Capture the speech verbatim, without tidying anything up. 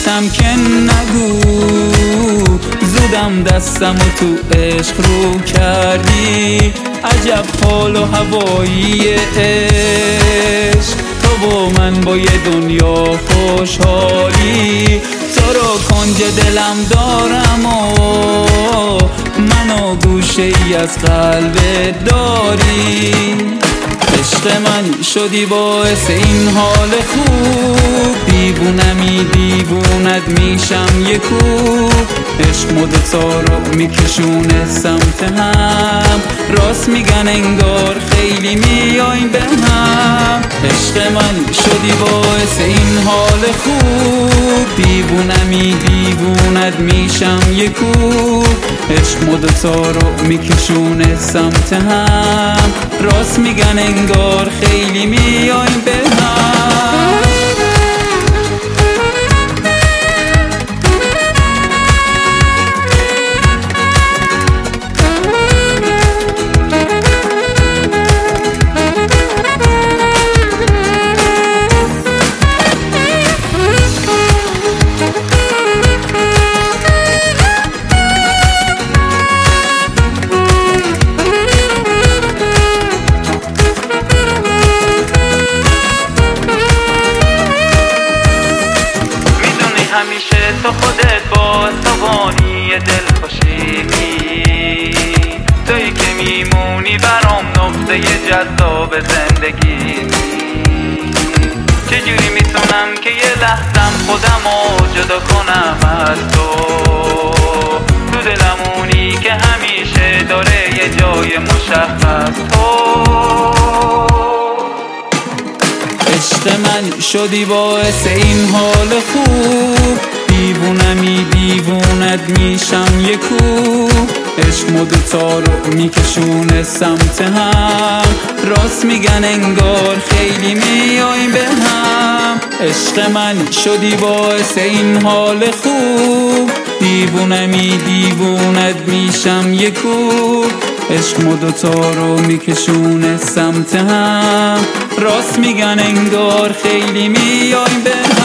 راحتم که نگو، زودم دستم و تو عشق رو کردی. عجب حال و هوایی عشق، تو و من با یه دنیا خوشحالی. تو رو کنج دلم دارم و منو گوشه ای از قلبت داری. عشق من شدی باعث این حال خوب، دیوونمی دیوونت میشم یکو. عشق مدتا رو میکشونه سمت هم، راست میگن انگار خیلی میایم به هم. عشق من شدی باعث این حال خوب، دیوونمی دیوونت میشم یکو. عشق مدتا رو میکشونه سمت هم، راست میگن انگار خیلی میایم به هم. همیشه تو خودت با صبانی دل خوشیمی، تویی که میمونی برام نقطه جذاب زندگی. چجوری میتونم که یه لحظم خودمو جدا کنم از تو، تو دلمونی که همیشه داره یه جای مشخص تو. عشق من شدی باعث این حال خوب، دیوونمی دیوونت میشم یکو. عشق مدتا رو میکشونه سمت هم، راست میگن انگار خیلی میایم به هم. عشق من شدی باعث این حال خوب، دیوونمی دیوونت میشم یکو. عشق مدتا رو میکشونه سمت هم، راست میگن انگار خیلی میایم به هم.